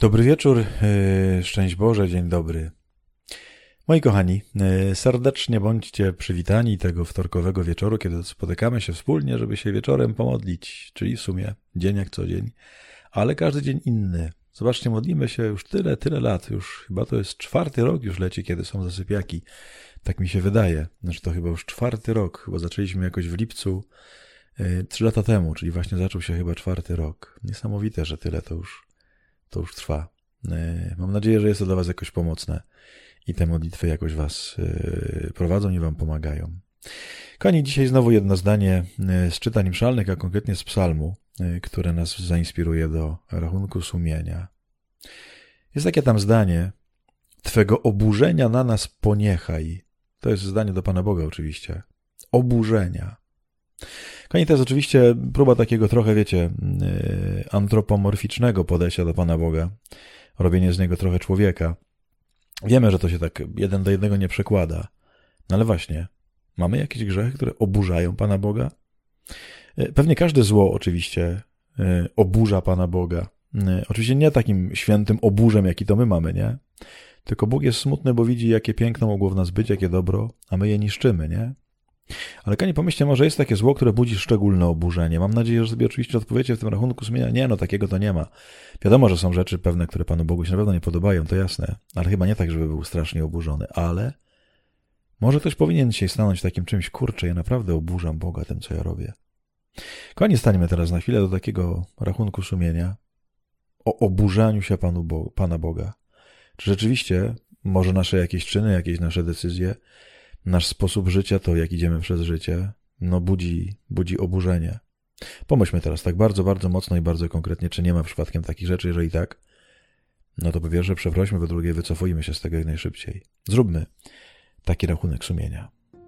Dobry wieczór, szczęść Boże, dzień dobry. Moi kochani, serdecznie bądźcie przywitani tego wtorkowego wieczoru, kiedy spotykamy się wspólnie, żeby się wieczorem pomodlić, czyli w sumie dzień jak co dzień, ale każdy dzień inny. Zobaczcie, modlimy się już tyle lat, już chyba to jest 4. rok już leci, kiedy są zasypiaki. Tak mi się wydaje, znaczy to chyba już 4. rok, bo zaczęliśmy jakoś w lipcu 3 lata temu, czyli właśnie zaczął się chyba 4. rok. Niesamowite, że tyle to już trwa. Mam nadzieję, że jest to dla was jakoś pomocne i te modlitwy jakoś was prowadzą i wam pomagają. Kochani, dzisiaj znowu jedno zdanie z czytań mszalnych, a konkretnie z psalmu, które nas zainspiruje do rachunku sumienia. Jest takie tam zdanie: Twego oburzenia na nas poniechaj. To jest zdanie do Pana Boga oczywiście. Oburzenia. Kochani, to jest oczywiście próba takiego trochę, wiecie, antropomorficznego podejścia do Pana Boga. Robienie z niego trochę człowieka. Wiemy, że to się tak 1 do 1 nie przekłada. No ale właśnie, mamy jakieś grzechy, które oburzają Pana Boga? Pewnie każde zło oczywiście oburza Pana Boga. Oczywiście nie takim świętym oburzem, jaki to my mamy, nie? Tylko Bóg jest smutny, bo widzi, jakie piękno mogło w nas być, jakie dobro, a my je niszczymy, nie? Ale kochani, pomyślcie, może jest takie zło, które budzi szczególne oburzenie. Mam nadzieję, że sobie oczywiście odpowiecie w tym rachunku sumienia. Nie, no takiego to nie ma. Wiadomo, że są rzeczy pewne, które Panu Bogu się na pewno nie podobają, to jasne. Ale chyba nie tak, żeby był strasznie oburzony. Ale może ktoś powinien dzisiaj stanąć takim czymś: kurczę, ja naprawdę oburzam Boga tym, co ja robię. Kochani, stańmy teraz na chwilę do takiego rachunku sumienia o oburzaniu się Pana Boga. Czy rzeczywiście może nasze jakieś czyny, jakieś nasze decyzje, nasz sposób życia, to jak idziemy przez życie, no budzi oburzenie. Pomyślmy teraz tak bardzo, bardzo mocno i bardzo konkretnie, czy nie ma przypadkiem takich rzeczy. Jeżeli tak, no to po pierwsze przeprośmy, po drugie wycofujmy się z tego jak najszybciej. Zróbmy taki rachunek sumienia.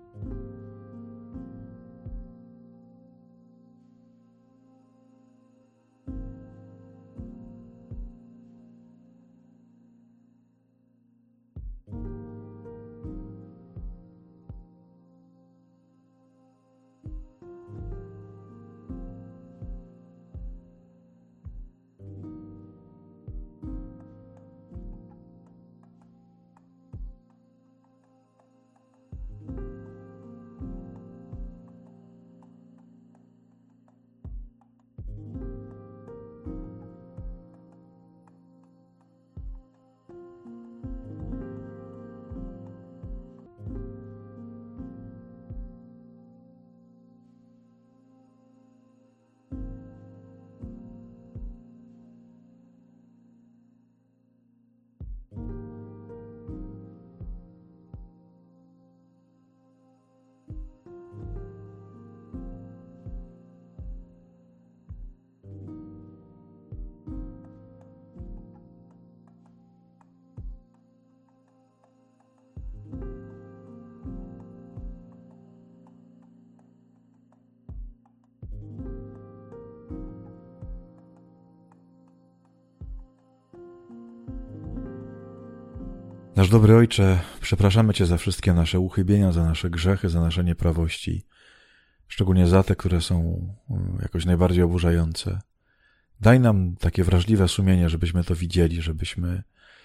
Nasz dobry Ojcze, przepraszamy Cię za wszystkie nasze uchybienia, za nasze grzechy, za nasze nieprawości, szczególnie za te, które są jakoś najbardziej oburzające. Daj nam takie wrażliwe sumienie, żebyśmy to widzieli, żebyśmy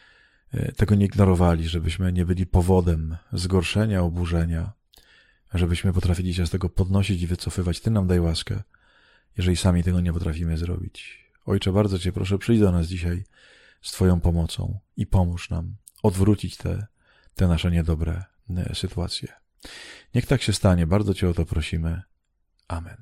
tego nie ignorowali, żebyśmy nie byli powodem zgorszenia, oburzenia, żebyśmy potrafili się z tego podnosić i wycofywać. Ty nam daj łaskę, jeżeli sami tego nie potrafimy zrobić. Ojcze, bardzo Cię proszę, przyjdź do nas dzisiaj z Twoją pomocą i pomóż nam odwrócić te nasze niedobre sytuacje. Niech tak się stanie. Bardzo Cię o to prosimy. Amen.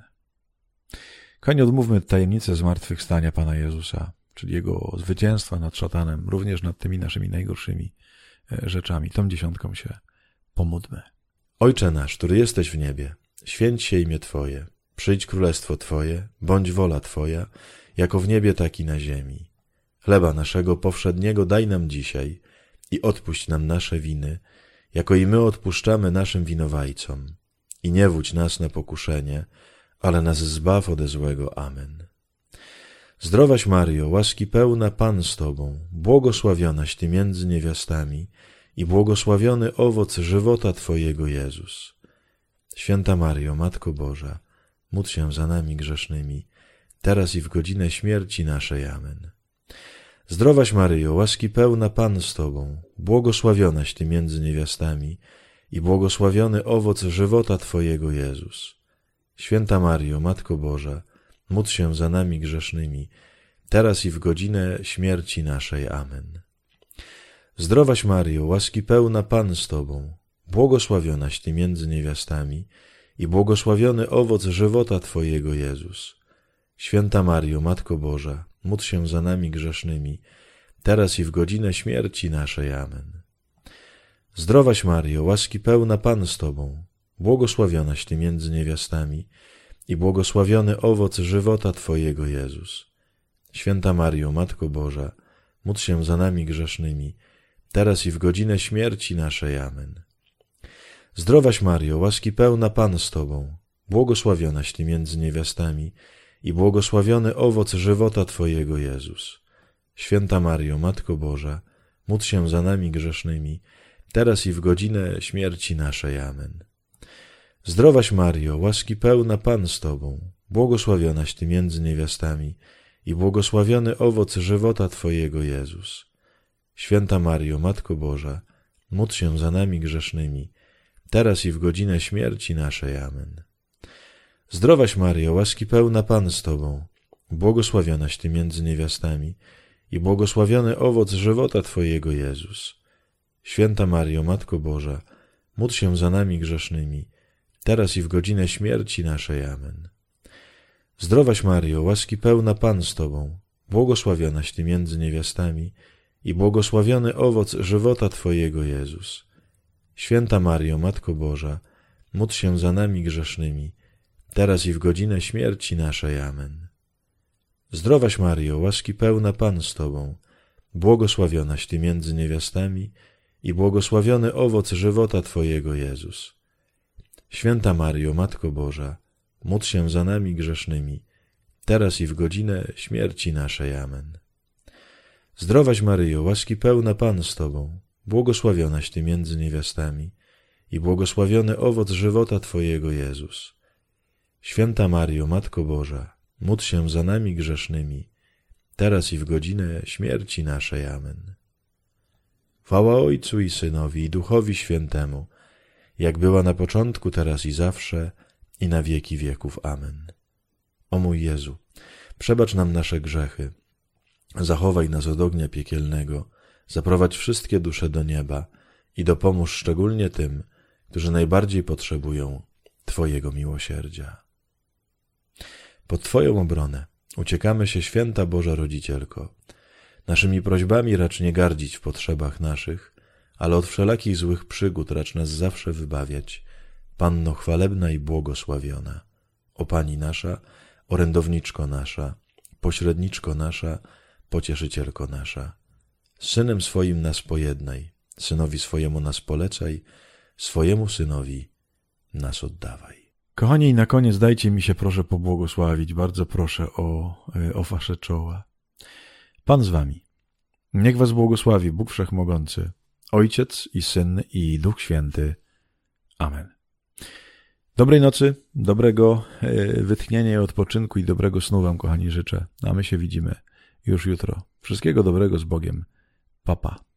Kochani, odmówmy tajemnicę zmartwychwstania Pana Jezusa, czyli Jego zwycięstwa nad szatanem, również nad tymi naszymi najgorszymi rzeczami. Tą 10 się pomódlmy. Ojcze nasz, który jesteś w niebie, święć się imię Twoje, przyjdź królestwo Twoje, bądź wola Twoja, jako w niebie, tak i na ziemi. Chleba naszego powszedniego daj nam dzisiaj i odpuść nam nasze winy, jako i my odpuszczamy naszym winowajcom. I nie wódź nas na pokuszenie, ale nas zbaw ode złego. Amen. Zdrowaś Maryjo, łaski pełna, Pan z Tobą, błogosławionaś Ty między niewiastami i błogosławiony owoc żywota Twojego, Jezus. Święta Maryjo, Matko Boża, módl się za nami grzesznymi, teraz i w godzinę śmierci naszej. Amen. Zdrowaś Maryjo, łaski pełna Pan z Tobą, błogosławionaś Ty między niewiastami i błogosławiony owoc żywota Twojego, Jezus. Święta Maryjo, Matko Boża, módl się za nami grzesznymi, teraz i w godzinę śmierci naszej. Amen. Zdrowaś Maryjo, łaski pełna Pan z Tobą, błogosławionaś Ty między niewiastami i błogosławiony owoc żywota Twojego, Jezus. Święta Maryjo, Matko Boża, módl się za nami grzesznymi, teraz i w godzinę śmierci naszej. Amen. Zdrowaś Maryjo, łaski pełna Pan z Tobą, błogosławionaś Ty między niewiastami i błogosławiony owoc żywota Twojego, Jezus. Święta Maryjo, Matko Boża, módl się za nami grzesznymi, teraz i w godzinę śmierci naszej. Amen. Zdrowaś Maryjo, łaski pełna Pan z Tobą, błogosławionaś Ty między niewiastami i błogosławiony owoc żywota Twojego, Jezus. Święta Maryjo, Matko Boża, módl się za nami grzesznymi, teraz i w godzinę śmierci naszej. Amen. Zdrowaś Maryjo, łaski pełna Pan z Tobą, błogosławionaś Ty między niewiastami i błogosławiony owoc żywota Twojego, Jezus. Święta Maryjo, Matko Boża, módl się za nami grzesznymi, teraz i w godzinę śmierci naszej. Amen. Zdrowaś Maryjo, łaski pełna Pan z Tobą, błogosławionaś Ty między niewiastami i błogosławiony owoc żywota Twojego, Jezus. Święta Maryjo, Matko Boża, módl się za nami grzesznymi, teraz i w godzinę śmierci naszej. Amen. Zdrowaś Maryjo, łaski pełna Pan z Tobą, błogosławionaś Ty między niewiastami i błogosławiony owoc żywota Twojego, Jezus. Święta Maryjo, Matko Boża, módl się za nami grzesznymi, teraz i w godzinę śmierci naszej. Amen. Zdrowaś Maryjo, łaski pełna Pan z Tobą, błogosławionaś Ty między niewiastami i błogosławiony owoc żywota Twojego, Jezus. Święta Maryjo, Matko Boża, módl się za nami grzesznymi, teraz i w godzinę śmierci naszej. Amen. Zdrowaś Maryjo, łaski pełna Pan z Tobą, błogosławionaś Ty między niewiastami i błogosławiony owoc żywota Twojego, Jezus. Święta Maryjo, Matko Boża, módl się za nami grzesznymi, teraz i w godzinę śmierci naszej. Amen. Chwała Ojcu i Synowi i Duchowi Świętemu, jak była na początku, teraz i zawsze, i na wieki wieków. Amen. O mój Jezu, przebacz nam nasze grzechy, zachowaj nas od ognia piekielnego, zaprowadź wszystkie dusze do nieba i dopomóż szczególnie tym, którzy najbardziej potrzebują Twojego miłosierdzia. Pod Twoją obronę uciekamy się, Święta Boża Rodzicielko. Naszymi prośbami racz nie gardzić w potrzebach naszych, ale od wszelakich złych przygód racz nas zawsze wybawiać. Panno chwalebna i błogosławiona, o Pani nasza, orędowniczko nasza, pośredniczko nasza, pocieszycielko nasza. Z Synem swoim nas pojednaj, Synowi swojemu nas polecaj, swojemu Synowi nas oddawaj. Kochani, i na koniec dajcie mi się proszę pobłogosławić, bardzo proszę o wasze czoła. Pan z wami. Niech was błogosławi Bóg Wszechmogący, Ojciec i Syn i Duch Święty. Amen. Dobrej nocy, dobrego wytchnienia i odpoczynku i dobrego snu wam, kochani, życzę. A my się widzimy już jutro. Wszystkiego dobrego z Bogiem. Pa, pa.